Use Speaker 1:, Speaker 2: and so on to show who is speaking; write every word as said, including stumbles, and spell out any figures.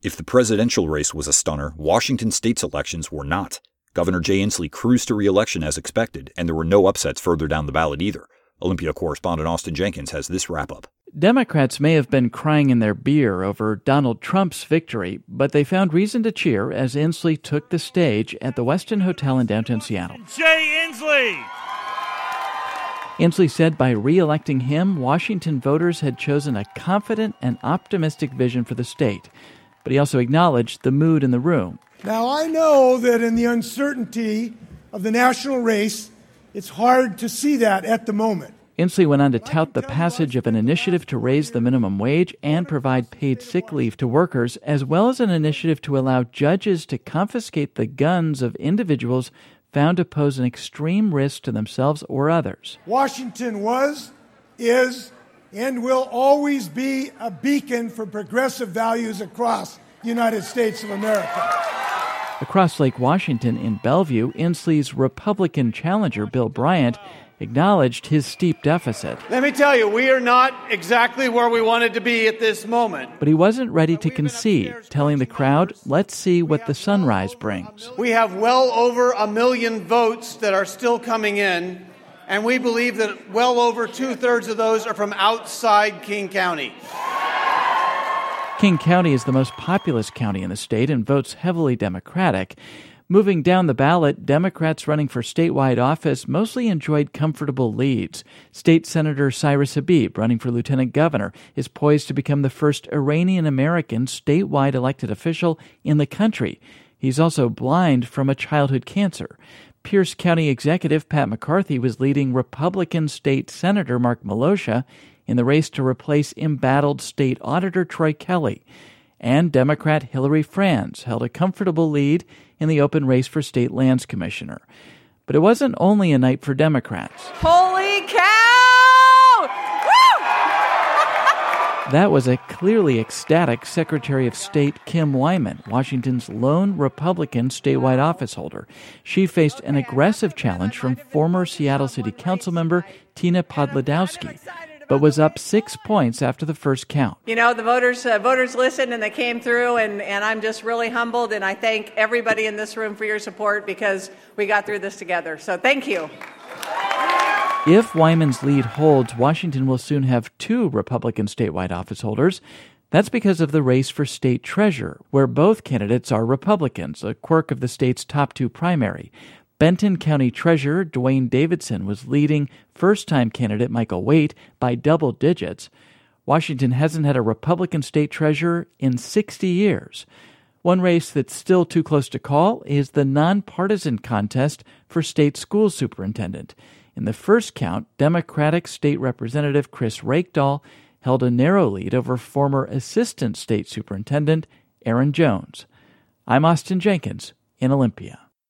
Speaker 1: If the presidential race was a stunner, Washington state's elections were not. Governor Jay Inslee cruised to re-election as expected, and there were no upsets further down the ballot either. Olympia correspondent Austin Jenkins has this wrap-up.
Speaker 2: Democrats may have been crying in their beer over Donald Trump's victory, but they found reason to cheer as Inslee took the stage at the Westin Hotel in downtown Seattle.
Speaker 3: Jay Inslee!
Speaker 2: Inslee said by re-electing him, Washington voters had chosen a confident and optimistic vision for the state. But he also acknowledged the mood in the room.
Speaker 4: Now, I know that in the uncertainty of the national race, it's hard to see that at the moment.
Speaker 2: Inslee went on to tout the passage of an initiative to raise the minimum wage and provide paid sick leave to workers, as well as an initiative to allow judges to confiscate the guns of individuals found to pose an extreme risk to themselves or others.
Speaker 4: Washington was, is, and will always be a beacon for progressive values across the United States of America.
Speaker 2: Across Lake Washington in Bellevue, Inslee's Republican challenger, Bill Bryant, acknowledged his steep deficit.
Speaker 5: Let me tell you, we are not exactly where we wanted to be at this moment.
Speaker 2: But he wasn't ready to concede, telling the crowd, let's see what the sunrise brings.
Speaker 5: We have well over a million votes that are still coming in, and we believe that well over two-thirds of those are from outside King County.
Speaker 2: King County is the most populous county in the state and votes heavily Democratic. Moving down the ballot, Democrats running for statewide office mostly enjoyed comfortable leads. State Senator Cyrus Habib, running for lieutenant governor, is poised to become the first Iranian-American statewide elected official in the country. He's also blind from a childhood cancer. Pierce County Executive Pat McCarthy was leading Republican State Senator Mark Milosha in the race to replace embattled State Auditor Troy Kelly. And Democrat Hillary Franz held a comfortable lead in the open race for State Lands Commissioner. But it wasn't only a night for Democrats.
Speaker 6: Holy cow! Woo!
Speaker 2: That was a clearly ecstatic Secretary of State Kim Wyman, Washington's lone Republican statewide officeholder. She faced an aggressive challenge from former Seattle City Council member Tina Podladowski, but was up six points after the first count.
Speaker 6: You know, the voters uh, voters listened and they came through, and, and I'm just really humbled, and I thank everybody in this room for your support because we got through this together. So thank you.
Speaker 2: If Wyman's lead holds, Washington will soon have two Republican statewide office holders. That's because of the race for state treasurer, where both candidates are Republicans, a quirk of the state's top two primary. Benton County Treasurer Dwayne Davidson was leading first-time candidate Michael Waite by double digits. Washington hasn't had a Republican state treasurer in sixty years. One race that's still too close to call is the nonpartisan contest for state school superintendent. In the first count, Democratic State Representative Chris Rakedahl held a narrow lead over former Assistant State Superintendent Aaron Jones. I'm Austin Jenkins in Olympia.